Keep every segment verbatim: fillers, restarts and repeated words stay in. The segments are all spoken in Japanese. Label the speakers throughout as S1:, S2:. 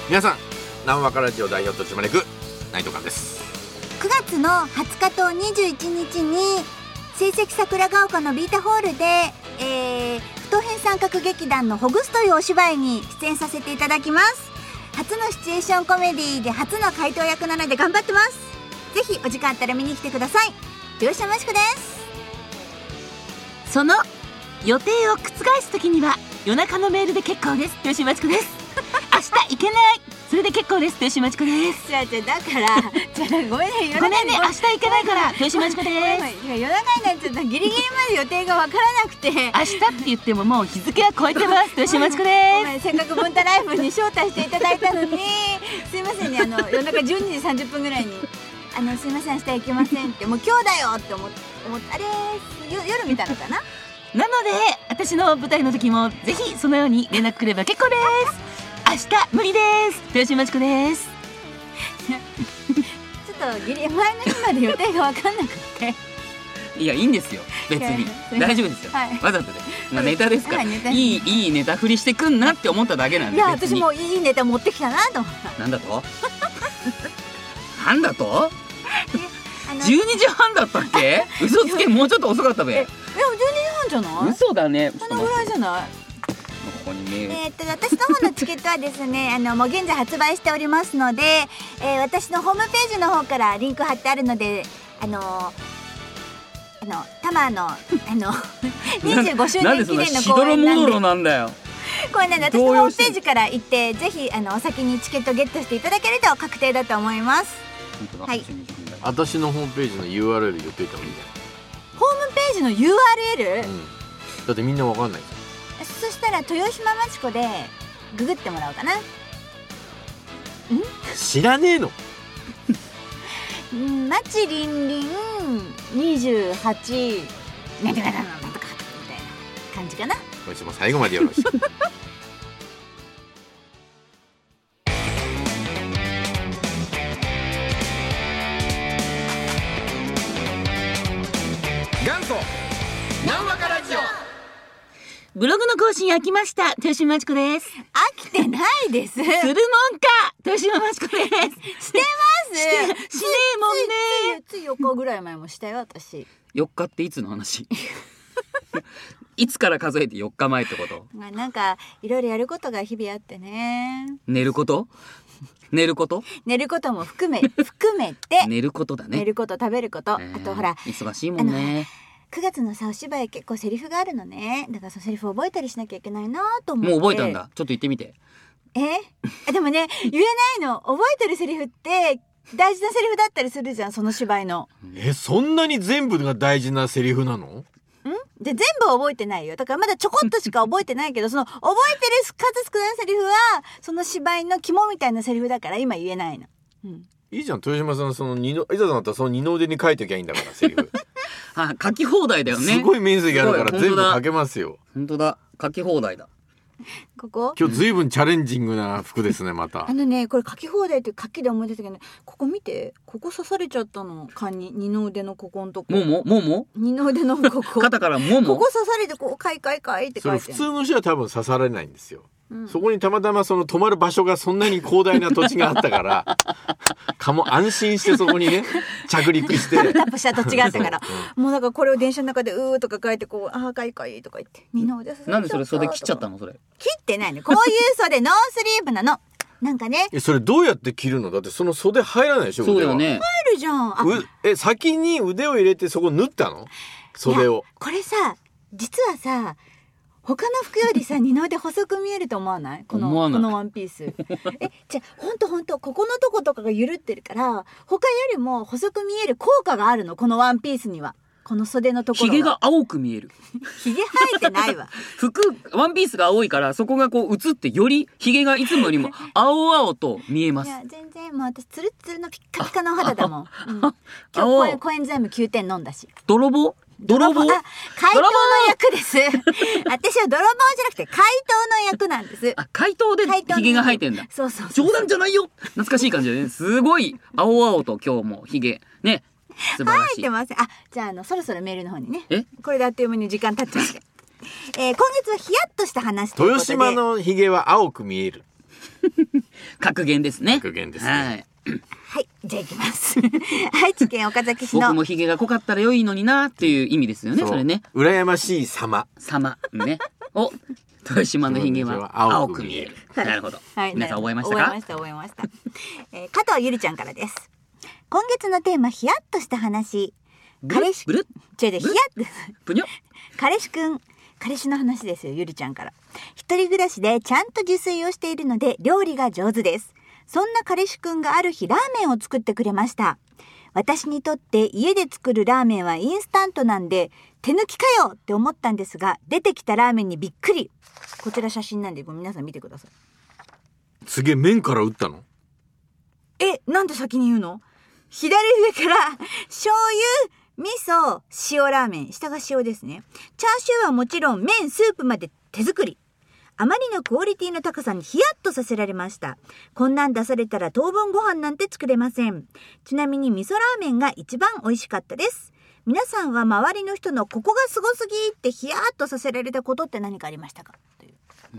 S1: 皆さん、南和ラジオ代表取締役内藤寛です。
S2: くがつのはつかとにじゅういちにちに成績桜ヶ丘のビータホールで、えー、不等辺三角劇団のほぐすというお芝居に出演させていただきます。初のシチュエーションコメディで初の怪盗役なので頑張ってます。ぜひお時間あったら見に来てください。豊島真子です。
S3: その予定を覆すときには夜中のメールで結構です。豊島真子です。明日行けない、それで結構です。豊島真子です。
S2: じゃあじゃあだからじゃあごめんね、
S3: ごめんね、明日行けないから豊島真子です。
S2: 夜中になっちゃった。ギリギリまで予定がわからなくて、明日
S3: って言ってももう日付は超えてます。豊島真子です。
S2: せっかく文太ライブに招待していただいたのにすいませんね、あの夜中じゅうにじさんじゅっぷんぐらいにあのすいません明日行けませんって、もう今日だよって思って思ってあれよ夜見たのかな。
S3: なので私の舞台の時もぜひそのように連絡くれば結構です。明日無理です。豊島真子です。
S2: ちょっとギリ前の日まで予定が分かんなくて
S3: いやいいんですよ、別に大丈夫ですよ、はい、わざとで、まあ、ネタですから、はい、いいいいネタ振りしてくんなって思っただけなんで。
S2: いや私もいいネタ持ってきたなと思った。
S3: なんだとなんだとじゅうにじはんだったっけ嘘つけ、もうちょっと遅かったべ。え、でも
S2: じゅうにじはんじゃない？
S3: 嘘だね。
S2: このぐらいじゃない？
S3: ここにね、
S2: えー、っと私の方のチケットはですねあのもう現在発売しておりますので、えー、私のホームページの方からリンク貼ってあるので、あのー、あのタマのあのにじゅうごしゅうねん記念の公演なんで、しどろもどろなんだよ。これね、私のホームページから行ってぜひあのお先にチケットゲットしていただけると確定だと思います。はい。
S1: 私のホームページの ユーアールエル 言っといた方がいいんじゃない？
S2: ホームページの ユーアールエル？うん、
S1: だってみんなわかんないじゃん。
S2: そしたら豊島真子でググってもらおうかな。ん？
S1: 知らねえの？
S2: マチリンリンにじゅうはちなんとかなんとかみたいな感じかな。
S1: こいつも最後までよろしく。元祖南和ラジオ。
S3: ブログの更新飽きました。豊島真子です。
S2: 飽きてないです。するもんか。
S3: 豊島真子です。
S2: してます。して、
S3: しねえもんね。
S2: ついよっかぐらい前もしたよ私。
S3: よっかっていつの話？いつから数えてよっかまえってこと？
S2: まあなんかいろいろやることが日々あってね。
S3: 寝ること？寝ること？寝
S2: ることも含め含めて。
S3: 寝ることだね。
S2: 寝ること食べること、えー、あとほら
S3: 忙しいもんね。
S2: くがつのさお芝居結構セリフがあるのね。だからそのセリフ覚えたりしなきゃいけないなと思って。
S3: もう覚えたんだ。ちょっと言ってみて。
S2: えでもね言えないの。覚えてるセリフって大事なセリフだったりするじゃん、その芝居の。
S1: えそんなに全部が大事なセリフなの？ん
S2: じゃ全部覚えてないよ。だからまだちょこっとしか覚えてないけどその覚えてる数少ないセリフはその芝居の肝みたいなセリフだから今言えないの。うん、
S1: いいじゃん豊島さん、その二のいざとなったらその二の腕に書いておきゃいいんだからセリフ。
S3: あ、書き放題だよね。
S1: すごい面積あるから全部書けますよ。
S3: 本当だ、書き放題だ。
S2: ここ
S1: 今日ずいぶんチャレンジングな服ですね。また
S2: あのねこれ書き放題って書きで思い出したけど、ね、ここ見て、ここ刺されちゃったの。缶に二の腕のここのとこ。
S3: もももも
S2: 二の腕のここ
S3: 肩からもも
S2: ここ刺されてこうかいかいかいって書いて。
S1: それ普通の人は多分刺されないんですよ。うん、そこにたまたまその泊まる場所がそんなに広大な土地があったからかも安心してそこにね着陸して
S2: タップタップした土地があったから、うん、もうだからこれを電車の中でうーとか書いてこうあーかいかいとか言って二の腕刺されちゃった。
S3: なんでそれ袖切っちゃったの？それ
S2: 切ってないの。こういう袖ノースリーブなの。なんかね
S1: えそれどうやって切るの？だってその袖入らないでしょ。
S3: そうだよね。
S2: 入るじゃん。あ
S1: え先に腕を入れてそこ縫ったの？袖を。
S2: これさ実はさ他の服よりさ二の腕細く見えると思わない？このこのワンピース。えじゃあほんとほんとここのとことかが緩ってるから他よりも細く見える効果があるの、このワンピースには。この袖のところは
S3: ヒゲが青く見える。
S2: ヒゲ生えてないわ。
S3: 服ワンピースが青いからそこがこう映ってよりヒゲがいつもよりも青々と見えます。
S2: いや全然もう私ツルツルのピッカピカの肌だもん。うん、今日コエンコエンザイムきゅうてん飲んだし。
S3: 泥棒泥棒。あ、
S2: 怪盗の役です。私は泥棒じゃなくて怪盗の役なんです。
S3: あ、怪盗でヒゲが生えてんだ。
S2: そうそうそう。
S3: 冗談じゃないよ。懐かしい感じでね。すごい青々と今日もヒゲね。素晴らしい。
S2: 生えてます。あ、じゃああのそろそろメールの方にね。
S3: え？
S2: これであっという間に時間経っちゃって。えー、今月はヒヤッとした話ということで。
S1: 豊島のヒゲは青く見える。
S3: 格言ですね。
S1: 格言ですね。
S3: はい。
S2: はい、じゃあ行きます愛知県岡崎市の
S3: 僕もヒゲが濃かったら良いのになっていう意味ですよね。
S1: そう
S3: それね。
S1: 羨ましい様。
S3: 様ね。お、豊島のヒゲは青く見える。なるほど。
S2: はい、
S3: 皆さん覚えましたか？
S2: 覚えました覚えました、えー、加藤ゆりちゃんからです。今月のテーマ、ヒヤッとした話。彼氏
S3: ブル
S2: 違う違うヒヤッ
S3: プニョ
S2: 彼氏くん彼氏の話ですよ。ゆりちゃんから。一人暮らしでちゃんと自炊をしているので料理が上手です。そんな彼氏くんがある日ラーメンを作ってくれました。私にとって家で作るラーメンはインスタントなんで手抜きかよって思ったんですが、出てきたラーメンにびっくり。こちら写真なんで皆さん見てください。
S1: すげえ麺から打ったの？
S2: え、なんで先に言うの？左上から醤油、味噌、塩ラーメン、下が塩ですね。チャーシューはもちろん麺、スープまで手作り。あまりのクオリティの高さにヒヤッとさせられました。こんなん出されたら当分ご飯なんて作れません。ちなみに味噌ラーメンが一番美味しかったです。皆さんは周りの人のここがすごすぎってヒヤッとさせられたことって何かありましたか？という。
S3: うん、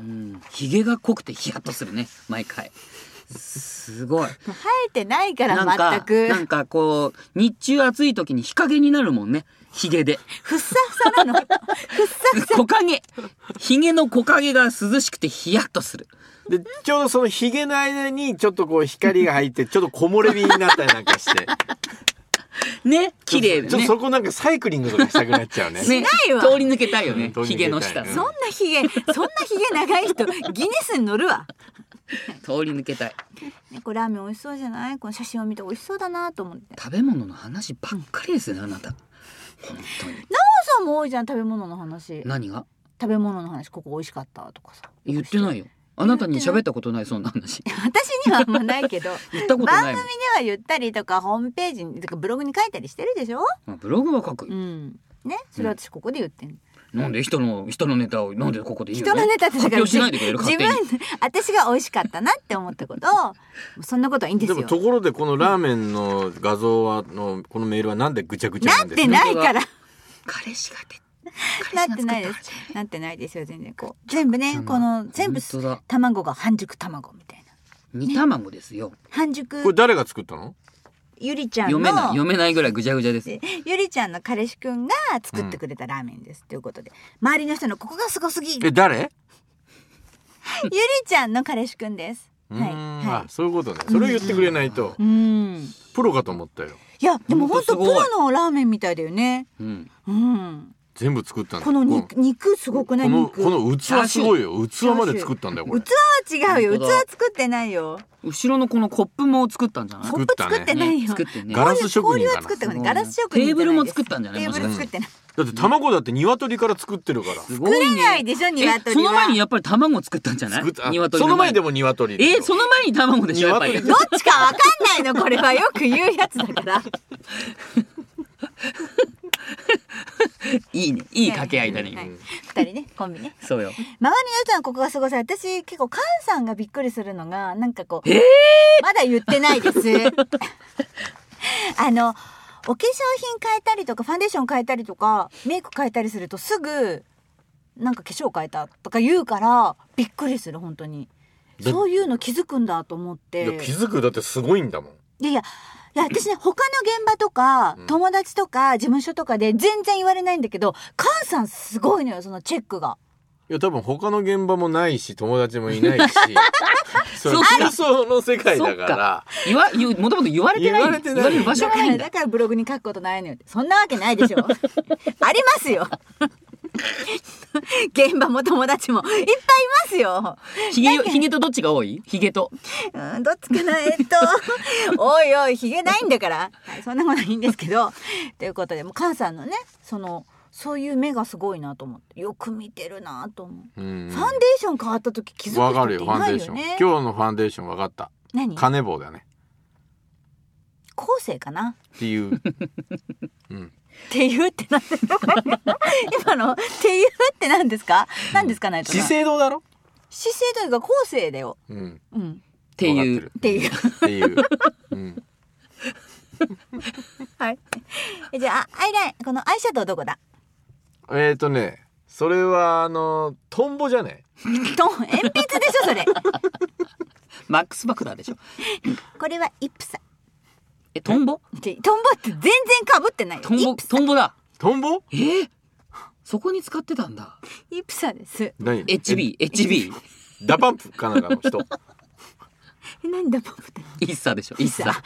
S3: ヒゲが濃くてヒヤッとするね、毎回。すごい。
S2: 生えてないから
S3: なんか
S2: 全く。
S3: なんかこう日中暑い時に日陰になるもんね、ヒゲで。
S2: ふっさふさなの。ふっさふさ。
S3: 木陰、ヒゲの木陰が涼しくてヒヤッとする。
S1: でちょうどそのヒゲの間にちょっとこう光が入ってちょっと木漏れ日になったりなんかして
S3: ね、綺麗だね。
S1: ちょっとそこなんかサイクリングとかしたくなっちゃうね。
S3: ね、
S2: ないわ
S3: 通り抜けたいよね、
S1: うん
S3: ヒゲの下。
S1: 通り抜けたい
S2: そんなヒゲ、そんなヒゲ長い人ギネスに乗るわ。
S3: 通り抜けたい。
S2: ね、これラーメン美味しそうじゃない？この写真を見て美味しそうだなと思って。
S3: 食べ物の話ばっかりですね、あなた。本当に。
S2: なおさんも多いじゃん、食べ物の話。
S3: 何が？
S2: 食べ物の話、ここ美味しかったとかさ。
S3: 言ってないよ。あなたに喋ったことない、そんな話。
S2: 私にはあんまないけど
S3: 言ったこと
S2: 番組
S3: ないもん。
S2: では言ったりとかホームページにとかブログに書いたりしてるでしょ。
S3: まあブログは書くよ。
S2: うんね、それ私ここで言ってんの、
S3: なんで人の人のネタをなんでここで言うの？
S2: 人のネタってだから
S3: 発表しないでくれる？
S2: 自
S3: 勝手に。
S2: 分私が美味しかったなって思ったことをそんなことはいいんですよ。
S1: でもところでこのラーメンの画像はのこのメールはなんでぐちゃぐちゃ
S2: なって
S1: なんですか？
S2: ないから
S3: 彼氏が出
S2: なってないですなってないですよ。全然こう全部ね、この全部
S3: 本当だ。
S2: 卵が半熟卵みたいな
S3: 煮卵ですよ。
S2: 半熟。
S1: これ誰が作ったの？
S2: ゆりちゃんの
S3: 読めない読めないぐらいぐちゃぐちゃです。
S2: ゆりちゃんの彼氏くんが作ってくれたラーメンです、ということで周りの人のここがすごすぎ
S1: え誰？
S2: ゆりちゃんの彼氏くんです。
S1: うー
S2: はい
S1: ん
S2: は
S1: あそういうことね。それを言ってくれないと
S2: い。うん
S1: プロかと思ったよ。
S2: いやでも本当プ
S3: ほんとすごい
S2: ロのラーメンみたいだよね。
S3: うん。
S2: うん
S1: 全部作ったんだ。
S2: この肉肉すごくない？
S1: この
S2: 肉
S1: この器すごいよ。器まで作ったんだよこれ。
S2: 器は違うよ。器
S3: 本当だ
S2: 作ってないよ。
S3: 後ろのこのコップも作ったんじゃない？
S2: コップ作ってないよ。
S3: 作ってね。
S1: ガラス職
S2: 氷
S1: 人かな。
S2: は作ったのね。
S3: すごいね
S2: ガラス職人じゃないです。
S3: テーブルも作ったんじゃない？
S2: テーブル作ってない。
S1: だって卵だって鶏から作ってるから。
S3: すごいね。
S2: 作れないでしょ鶏は。
S3: え、その前にやっぱり卵作ったんじゃない？
S1: 作ったあ
S3: 鶏
S1: その前でも鶏でしょ。
S3: え、その前に卵でしょやっぱり。
S1: 鶏
S2: どっちかわかんないのこれはよく言うやつだから。
S3: いいね。いい掛け合いだね。
S2: はい二人ねコンビね。
S3: そうよ。
S2: 周りの人はここがすごさ。私結構カンさんがびっくりするのがなんかこう、
S3: えー
S2: まだ言ってないです。あのお化粧品変えたりとかファンデーション変えたりとかメイク変えたりするとすぐなんか化粧変えたとか言うからびっくりする本当に。
S1: で
S2: そういうの気づくんだと思って。
S1: いや気づくだってすごいんだもん。
S2: いやいやいや私ね他の現場とか
S1: うん
S2: 友達とか事務所とかで全然言われないんだけどカンさんすごいのよそのチェックが。
S1: いや多分他の現場もないし友達もいないしそれ
S3: そっか
S1: 空想の世界だから
S3: 言わ、言う、もともと言われてない。
S1: 言われてない
S3: 言われる場所がないんだ
S2: だ。からブログに書くことないのよ。そんなわけないでしょ。ありますよ。現場も友達もいっぱいいますよ。
S3: ヒゲ、ヒゲとどっちが多い？ヒゲと。
S2: うんどっちかなえっとおいおいひげないんだから、はい、そんなことはいいんですけどということでもうカンさんのねそのそういう目がすごいなと思ってよく見てるなと思う。
S1: うん
S2: ファンデーション変わった時気づく
S1: わかる
S2: 人ってい
S1: よファンデーション
S2: ないよね。
S1: 今日のファンデーションわかった
S2: 何
S1: 金棒だね
S2: 後世かな
S1: っていううん
S2: っていうってなんですか今のっていうって何ですか？何ですかねとか
S1: 資生堂だろ
S2: 姿勢というか後世だよ。
S1: うん
S2: うん
S3: っていう。
S2: っていう
S1: っていううん
S2: はいえじゃあアイラインこのアイシャドウどこだ？
S1: えーとねそれはあのトンボじゃね
S2: と鉛筆でしょそれ。
S3: マックス・バクダーでしょ。
S2: これはイプサ。
S3: え、トンボ？
S2: でトンボって全然被ってないよ。
S3: トンボ、トンボだ。
S1: トンボ？
S3: えー、そこに使ってたんだ。
S2: イプサです。
S1: 何？
S3: エイチビー、エイチビー。
S1: ダパンプかなんかの人。
S2: え、何ダパンプって
S3: イッサでしょ、イッサ。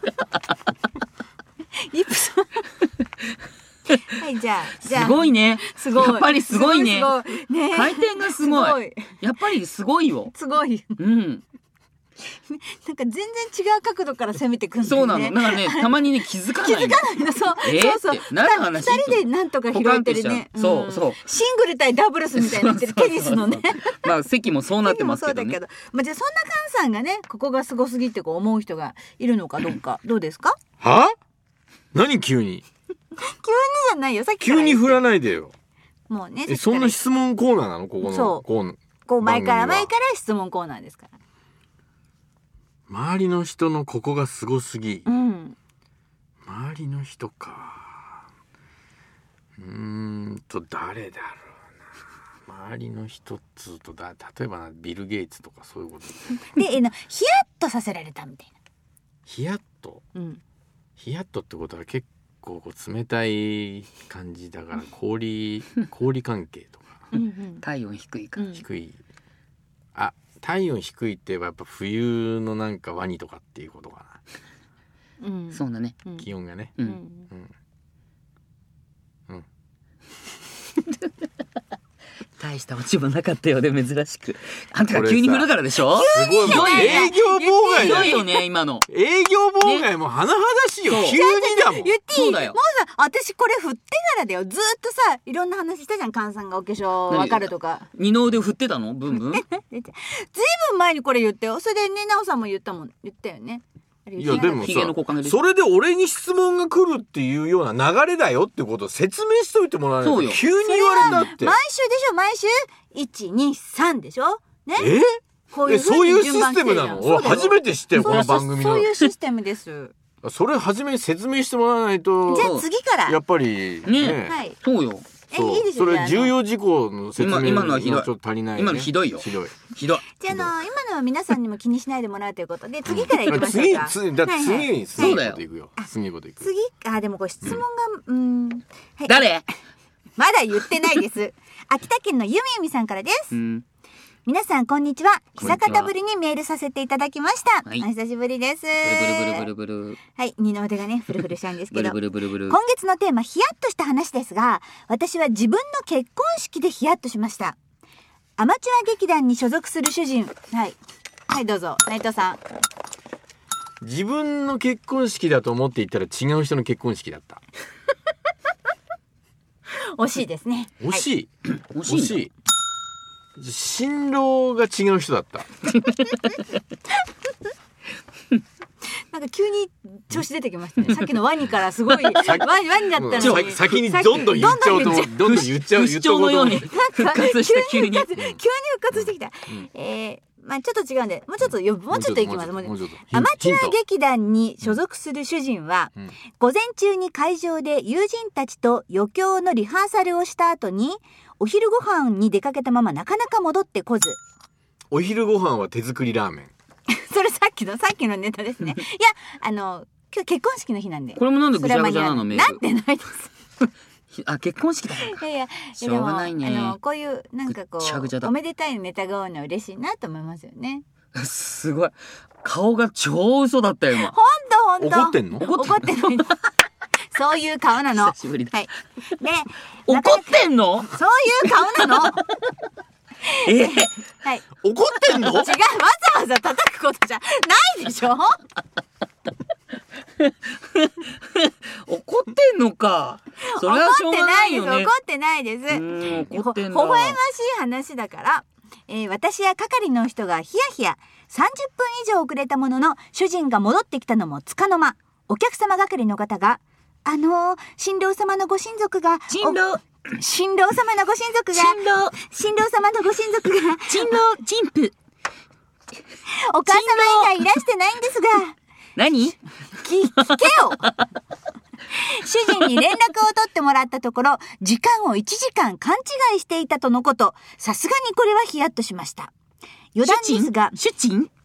S2: イプサ。はい、じゃあ、じゃあ。
S3: すごいね。
S2: すごい。
S3: やっぱりすごいね。
S2: すごいすごいね。
S3: 回転がすごい。
S2: すごい
S3: やっぱりすごいよ。
S2: すごい。
S3: うん。
S2: なんか全然違う角度から攻めてくるんだよね。
S3: そうなの。なんかね、たまにね、気づかないの。
S2: 気づかないの。そう。
S3: えー、
S2: そうそう。
S3: 何の話？
S2: 二人でなんとか拾えてるね。
S3: そうそう。
S2: シングル対ダブルスみたいになってるテニスのね。
S3: まあ席もそうなってますけどね。
S2: そうだけど、まあじゃあそんな菅さんがね、ここがすごすぎってこう思う人がいるのかどうか、どうですか？
S1: は？何急に？
S2: 急にじゃないよ。さっきから
S1: 急に振らないでよ。
S2: もうね。
S1: え、そんな質問コーナーなの？ここの。
S2: そう
S1: コーナー。
S2: こう前から前から質問コーナーですから。
S1: 周りの人のここがすごすぎ。
S2: うん。
S1: 周りの人か。うーんと誰だろうな。周りの人っつうとだ、例えばビル・ゲイツとかそういうこと
S2: で、えのヒヤッとさせられたみたいな。
S1: ヒヤッと、
S2: うん、
S1: ヒヤッとってことは結構こう冷たい感じだから氷氷関係とか、
S2: うんうん、
S3: 体温低いから、
S2: うん、
S1: 低い。あ、体温低いって言えばやっぱ冬のなんかワニとかっていうことか
S2: な、うん、
S3: そうだね、
S2: うん、
S1: 気温がね、
S3: うん
S1: うんうん、
S3: 大したオチもなかったよね、珍しく。あんたが急に振るからでしょ。
S1: すごい、もう営業妨害だ
S3: ひどいよね今の。
S1: 営業妨害も甚だしいよ、
S3: ね、
S1: 急にだもん。
S2: 言っていい？
S3: そうだよ。
S2: もうさ、私これ振ってからだよ。ずっとさ、いろんな話したじゃん。菅さんがお化粧わかるとか。
S3: 二の腕振ってたの？ブンブン。ずい
S2: ぶん前にこれ言ったよ。それでね、なおさんも言ったもん、言ったよね。
S1: いやでもさ、それで俺に質問が来るっていうような流れだよってことを説明しといてもらわないと急に言われたって。
S2: 毎週でしょ、毎週いち、に、さんでしょね。
S1: え
S2: こういう
S1: そういうシステムなの？俺初めて知ったよ、この番組の。
S2: そういうシステムです。
S1: それ初めに説明してもらわないと。
S2: じゃあ次から
S1: やっぱり
S3: ね、はい、そうよ。
S2: え、いいですよ。
S1: それ重要事項の説明
S3: 今のはひどい。
S1: ちょっと足りないね。
S3: 今のひどいよ。
S1: ひどい。
S3: ひどい。
S2: じゃあ、あの今のは皆さんにも気にしないでもらうということで、次からいきましょうか。
S1: 次、次、だって次に次のこといくよ。次のこといく。
S2: 次、あ、でもこれ質問が、うん、
S3: はい。誰？
S2: まだ言ってないです。秋田県のゆみゆみさんからです。うん、皆さんこんにちは。久方ぶりにメールさせていただきました。はい、お久しぶりです。ブ
S3: ルブルブルブルブル。
S2: はい、二の腕がね、フルフルしちゃうんですけど。
S3: ブルブルブルブル。
S2: 今月のテーマ、ヒヤッとした話ですが、私は自分の結婚式でヒヤッとしました。アマチュア劇団に所属する主人。はい。はい、どうぞ。内藤さん。
S1: 自分の結婚式だと思っていたら違う人の結婚式だった。
S2: 惜しいですね。
S1: 惜しい。
S3: はい、惜しい。
S1: 新郎が違う人だった。
S2: なんか急に調子出てきましたね。さっきのワニからすごいワニワニだったのに
S1: 先にどんどん言っちゃおうとどんどん言っちゃう
S3: 不死鳥のように復活した急に
S2: 急に復活してきた。えーまあちょっと違うんで、もうちょっとよもうちょっといきます。アマチュア劇団に所属する主人は、うん、午前中に会場で友人たちと余興のリハーサルをした後にお昼ご飯に出かけたままなかなか戻ってこず。
S1: お昼ご飯は手作りラーメン。
S2: それさっきのさっきのネタですね。いやあの今日結婚式の日なんで。
S3: これもなんでぐちゃぐちゃなのメール。
S2: なってないです。
S3: あ、結婚式だから。
S2: いやいや、
S3: しょうがないね。
S2: あのこういうなんかこうおめでたいネタが多いのは嬉しいなと思いますよね。
S3: すごい。顔が超嘘だったよ今。
S2: ほんとほんと。
S1: 怒ってんの？
S2: 怒ってないの。そういう顔なの。
S3: 久しぶりだ。
S2: はい。で、
S3: 怒ってんの？
S2: そういう顔なの。
S3: えー、
S2: はい。
S1: 怒ってんの？違う、わ
S2: ざわざ叩くことじゃないでしょ。
S3: 怒ってんのか。それはしょうがないよね。
S2: 怒ってないです。怒ってないです。
S3: 怒ってんだ。
S2: ほほえましい話だから、えー、私や係の人がヒヤヒヤさんじゅっぷん以上遅れたものの、主人が戻ってきたのもつかの間、お客様係の方が、あのー、新郎様のご親族が、
S3: 新郎
S2: 新郎様のご親族が、
S3: 新郎
S2: 新郎様のご親族が、
S3: 新郎陳婦、
S2: お母様以外いらしてないんですが、
S3: 何？
S2: 聞、聞けよ。主人に連絡を取ってもらったところ、時間をいちじかん勘違いしていたとのこと。さすがにこれはヒヤッとしました。余談ですが、
S3: 主人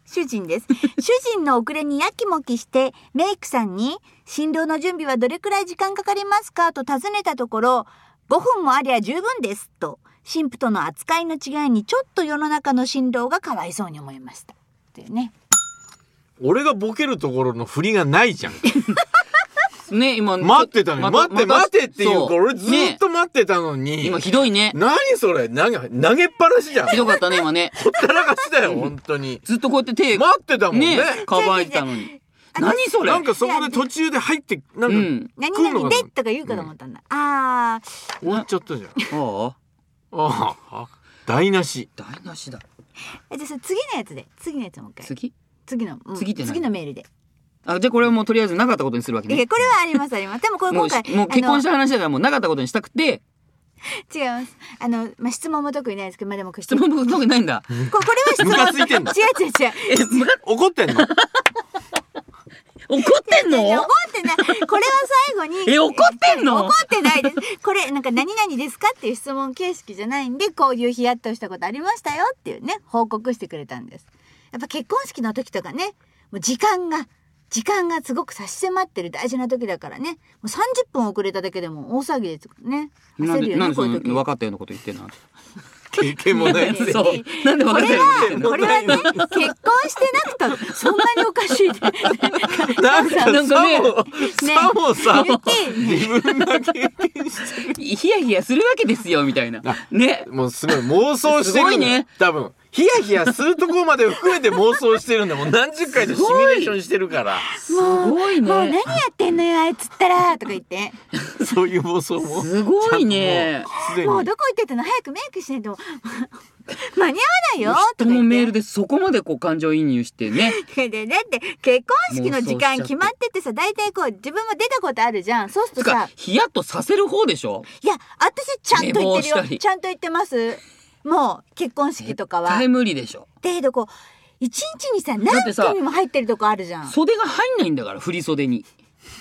S2: 主人です。主人の遅れにやきもきしてメイクさんに新郎の準備はどれくらい時間かかりますかと尋ねたところ、ごふんもありゃ十分ですと、新婦との扱いの違いにちょっと世の中の新郎がかわいそうに思いましたっていうね。
S1: 俺がボケるところの振りがないじゃん。
S3: ね、今
S1: 待ってたのに、
S3: ま
S1: 待って待ってっていうから、俺ず
S3: ね
S1: っと待ってたのに。
S3: 今ひどいね。
S1: 何それ、投げ、投げっぱなしじゃん。
S3: ひどかったね、今ね。
S1: ほったらかしだよ、本当に。
S3: ずっとこうやって手、
S1: 待ってたもんね。
S3: ね、乾いてたのに。何それ。
S1: なんかそこで途中で入って、なんか、うん、
S2: 何々でとか言うかと思ったんだ。うん、あー。
S1: 終わっちゃったじゃん。
S3: あ
S1: あ。ああ。台無し。
S3: 台無しだ。
S2: え、じゃあ次のやつで、次のやつもう一回。
S3: 次
S2: 次の、うん、
S3: 次って何？
S2: 次のメールで。
S3: あ、じゃあこれはもうとりあえずなかったことにするわけね。
S2: いや、これはありますあります。でもこれ今回
S3: もう、もう結婚した話だからもうなかったことにしたくて。
S2: 違います。あの、まあ、質問も特にないですけど、まあ、でも
S3: 質問も特にないんだ。
S2: ここれは質問。
S1: ムカついてんの？
S2: 違う違う違う。
S3: え、ムカ
S1: 怒ってんの？
S3: 怒ってんの？
S2: 怒ってない。これは最後に。
S3: え、怒ってんの？
S2: 怒ってないです。これ、なんか何々ですかっていう質問形式じゃないんで、こういうヒヤッとしたことありましたよっていうね、報告してくれたんです。やっぱ結婚式の時とかね、もう時間が、時間がすごく差し迫ってる大事な時だからね、もうさんじゅっぷん遅れただけでも大騒ぎですからね。
S3: なんで、なんでその
S2: 分
S3: 分かったようなこと言ってんの？
S1: 経験もない
S3: そう。なんで分かったようなこと言ってんの？
S2: これはね、結婚してなくたそんなにおかしいで。
S1: なんかさも、
S2: ね、
S1: さもさ、
S2: ね、
S1: 自分が経験してる。
S3: ヒヤヒヤするわけですよ、みたいな。ね。
S1: もうすごい妄想してる。
S3: すごいね。
S1: 多分。ヒヤヒヤするところまで含めて妄想してるんだもん。何十回とシミュレーションしてるから。
S3: すごいね。
S2: もう何やってんのよあいつったらとか言って。
S1: そういう妄想も。
S3: すごいね。
S2: もう、もうどこ行ってたの、早くメイクしないと間に合わないよ
S3: 人のメールでそこまでこう感情移入してね。
S2: でだって結婚式の時間決まっててさ、大体こう自分も出たことあるじゃん。そうするとさ、
S3: ヒヤッとさせる方でしょ。
S2: いや私ちゃんと言ってるよ。ちゃんと言ってます。もう結婚式とかは
S3: 絶対無理でしょ。
S2: だけどこう一日にさ何組も入ってるとこあるじゃん。
S3: 袖が入んないんだから振り袖に。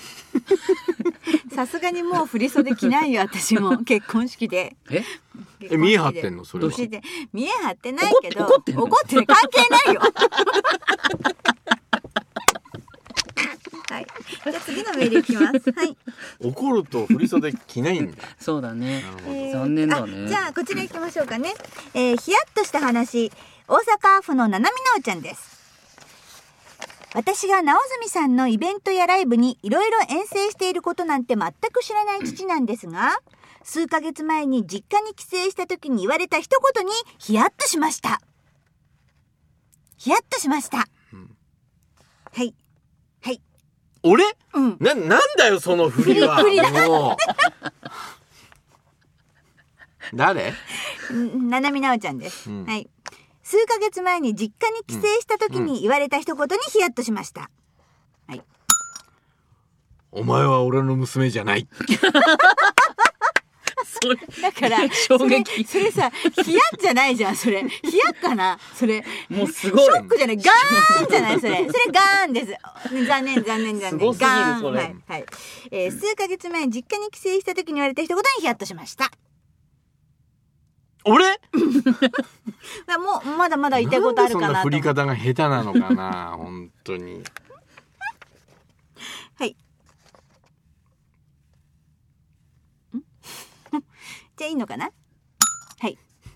S2: さすがにもう振り袖着ないよ私も結婚式で。
S1: え？え見え張ってんのそれは？
S2: 見え張ってないけど
S3: 怒ってんの？
S2: 怒ってない関係ないよ。はい。じゃあ次のメールいきます。はい。
S1: 怒ると振り袖着ないんだ。
S3: そうだね。
S2: えー、
S3: 残念だね。
S2: じゃあこちら行きましょうかね。えー、ヒヤッとした話、大阪府のななみなおちゃんです。私が直澄さんのイベントやライブにいろいろ遠征していることなんて全く知らない父なんですが、数ヶ月前に実家に帰省した時に言われた一言にヒヤッとしました。ヒヤッとしました。うん、はい。はい。
S1: 俺？
S2: うん。
S1: な、なんだよその振りは。
S2: 振りだ。
S1: もう誰？
S2: ななみなおちゃんです。うん、はい。数ヶ月前に実家に帰省した時に言われた一言にヒヤッとしました。はい。
S1: お前は俺の娘じゃない。
S3: それ
S2: だから
S3: 衝撃。
S2: それ、それさヒヤッじゃないじゃんそれ。ヒヤッかなそれ。
S3: もうすごい。
S2: ショックじゃないガーンじゃないそれ。それガーンです。残念残念残念。
S3: すごすぎるそれ。
S2: はいはい。えー、数ヶ月前実家に帰省した時に言われた一言にヒヤッとしました。
S1: 俺？
S2: もうまだまだ言いたいことあるかなと。
S1: なんでそんな振り方が下手なのかな本当に。
S2: はい。じゃあいいのかな。はい。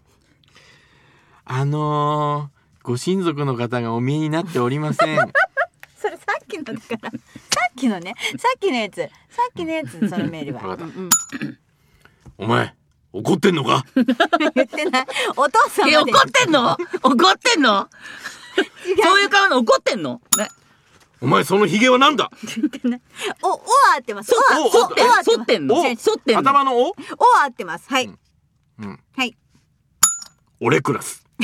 S1: あのー、ご親族の方がお見えになっておりません。
S2: それさっきのだから。さっきのね。さっきのやつ。さっきのやつそのメールは。うんうん、お
S1: 前。怒ってんのか？
S2: 言ってない。お父さんまで。
S3: え、怒ってんの？怒ってんの？そういう顔の怒ってんの？ね。
S1: お前そのヒゲはなんだ？
S2: 言ってない。お、おは合ってます。
S3: お、お、お、そってんの？そってんの？
S1: 頭のお？お
S2: は合ってます。はい。うん。うん、はい。
S1: 俺クラス。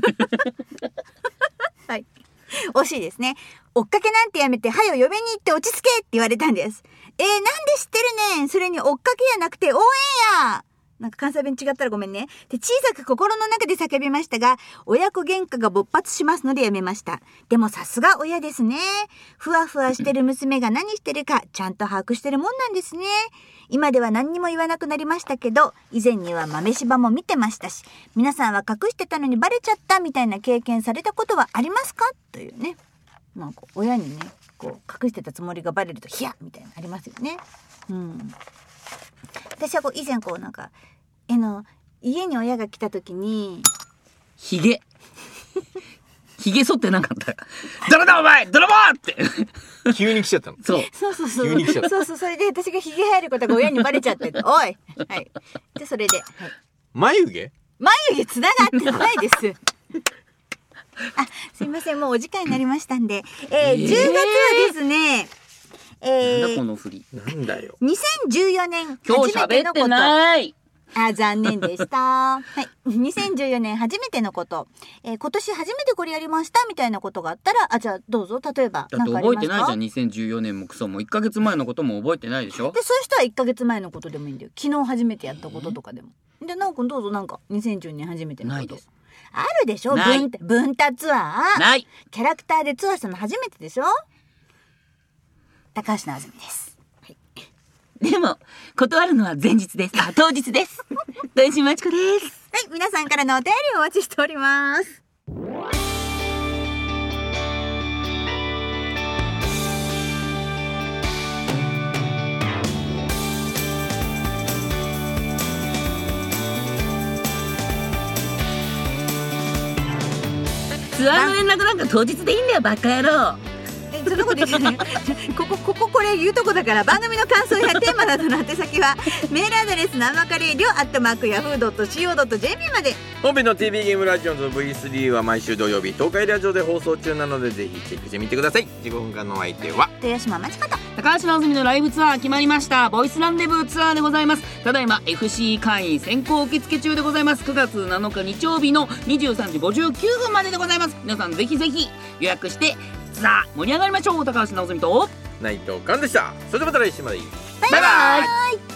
S2: はい。惜しいですね。追っかけなんてやめて、はよ呼びに行って落ち着けって言われたんです。えー、なんで知ってるねん。それに追っかけやなくて応援や。 なんか関西弁違ったらごめんね。で、小さく心の中で叫びましたが、親子喧嘩が勃発しますのでやめました。でもさすが親ですね。ふわふわしてる娘が何してるかちゃんと把握してるもんなんですね。今では何にも言わなくなりましたけど、以前には豆柴も見てましたし、皆さんは隠してたのにバレちゃったみたいな経験されたことはありますかというね。まあ、親にね、こう隠してたつもりがバレるとヒヤッみたいなのありますよね。うん。私はこう以前こうなんかあの家に親が来た時に
S3: ひげひげ剃ってなかった。泥だお前泥棒って
S1: 急に来ちゃったの。
S3: そう
S2: そうそうそう
S1: 急に来ちゃった
S2: そうそうそれで私がひげ生えることが親にバレちゃっておいはいでそれで、はい、
S1: 眉毛
S2: 眉毛つながってないですあすいませんもうお時間になりましたんで、えー、じゅうがつはですねえー、
S3: なんだこの振り。
S1: なんだよ。
S2: にせんじゅうよねん
S3: 今日喋ってない。
S2: あ、残念でした。はい。にせんじゅうよねん初めてのこと。えー、今年初めてこれやりましたみたいなことがあったら、あ、じゃあどうぞ。例えば。
S3: だって覚えてないじゃん。にせんじゅうよねんもクソもいっかげつまえのことも覚えてないでしょ。
S2: で、そういう人はいっかげつまえのことでもいいんだよ。昨日初めてやったこととかでも。えー、で、なおくんどうぞなんかにせんじゅうねん初めてのこと。
S3: ないです。
S2: あるでしょ。文文太ツアー。
S3: ない。
S2: キャラクターでツアーしたの初めてでしょ。高橋直澄です。
S3: でも断るのは前日です。あ、当日です。豊島真知子です。
S2: はい、皆さんからのお便りをお待ちしております。
S3: ツアーの連絡なんか当日でいいんだよバカ野郎。
S2: そんなこと言ってないこここここれ言うとこだから番組の感想やテーマなどの宛先はメールアドレス生カレりょうアットマークヤフードットシーオードットジェーピー まで。
S1: 本編の ティービー ゲームラジオの ブイスリー は毎週土曜日東海ラジオで放送中なのでぜひチェックしてみてください。じゅうごふんかんのお相手は
S2: 豊島真知子と
S3: 高橋直澄のライブツアー決まりました。ボイスランデブーツアーでございます。ただいま エフシー 会員先行受付中でございます。くがつなのか日曜日のにじゅうさんじごじゅうきゅうふんまででございます。皆さんぜひぜひ予約してツアー盛り上がりましょう。高橋直澄と
S1: 内藤寛でした。それではまた来週まで。
S2: バイバイ。